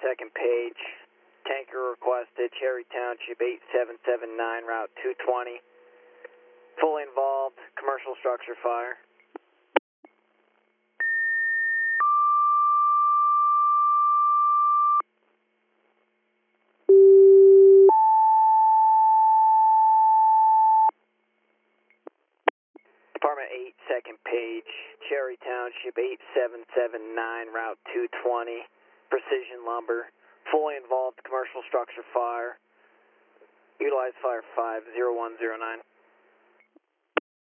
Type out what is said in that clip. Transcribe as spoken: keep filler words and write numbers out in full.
second page. Tanker requested, Cherry Township eight seven seven nine, Route two twenty. Fully involved, commercial structure fire. Department eight, second page, Cherry Township eight seven seven nine, Route two twenty, Precision Lumber, fully involved commercial structure fire. Utilize fire five zero one zero nine.